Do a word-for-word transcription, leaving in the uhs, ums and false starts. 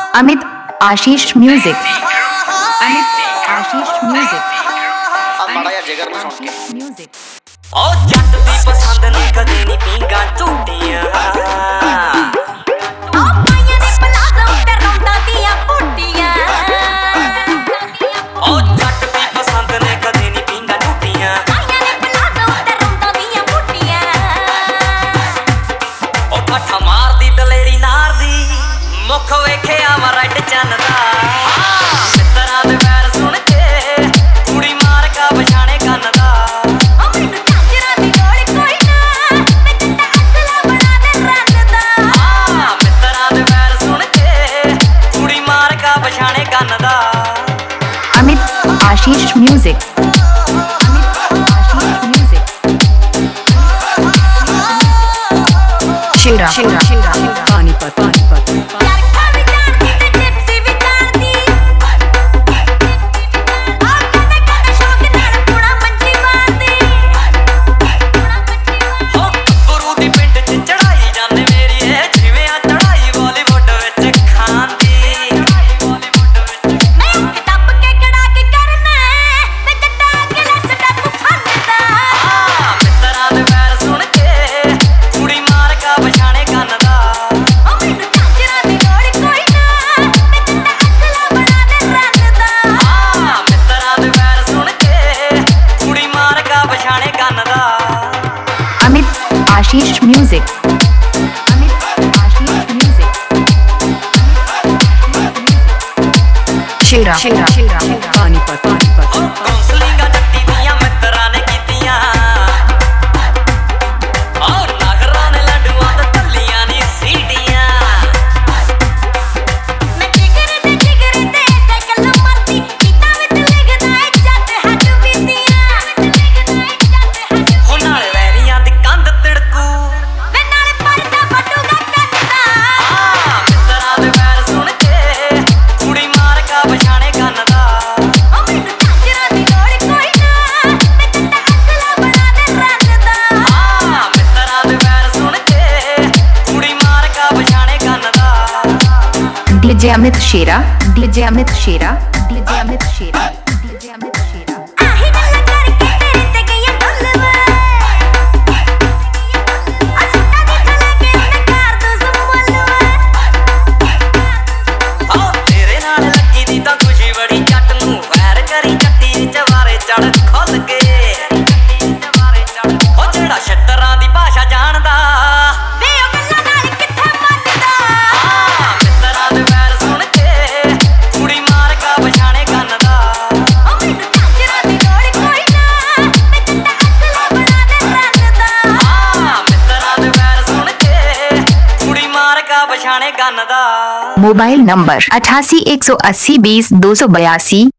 Amit Ashish music, Amit Ashish music, music. ओ जट दी पसंद नहीं कदे नहीं पींगा झूठियां, ओ पाइयां ने प्लाज़ो ते रौंदा दियां पुट्टियां। ओ जट दी पसंद ने कदे नहीं पींगा झूठियां, पाइयां ने प्लाज़ो ते रौंदा दियां पुट्टियां। ओ पट्ठा मार दी दलेरी नार दी मुख वेखिया वा रैड चन्न दा। मित्तरां दे वैर सुन के कुड़ी मार का पछाणे कंन दा। Amit Ashish music, Amit Ashish music. Shera Shera Shera Panipat Panipat. Amit Ashish music, Amit Ashish music. Shera Shera Shera Panipat Panipat. DJ Amit Shera, DJ Amit Shera, DJ Amit Shera, DJ Amit Shera. आही गल्ला करके तेरे ते गईया ढोलवा, असुटा दी थले के मैं कर दो जुमलवा। ओ तेरे नाल लगी दी तां खुशी बड़ी जट नूं वैर करी जट्टी चवारे चढ़ खुल के। ओ जेड़ा छतरां दी भाषा जानदा वे ओ गल्ला नाल कित्थे मनदा। मित्तरां दे वैर सुन के कुड़ी मार का पछाणे कंन दा। ओ मैनूं झांजरां दी लोड़ कोई ना, मैं जट्टा असला बना दे रंगदा। मित्तरां दे वैर सुन के कुड़ी मार का पछाणे कंन दा। मोबाइल नंबर अठासी एक सौ अस्सी बीस दो सौ बयासी।